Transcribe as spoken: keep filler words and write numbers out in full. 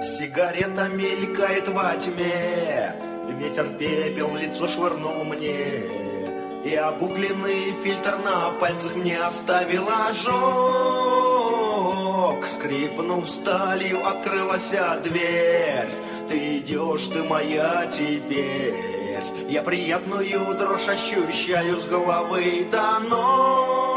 Сигарета мелькает во тьме, ветер пепел в лицо швырнул мне, и обугленный фильтр на пальцах мне оставил ожог. Скрипнув сталью, открылась дверь. Ты идешь, ты моя теперь. Я приятную дрожь ощущаю с головы до ног.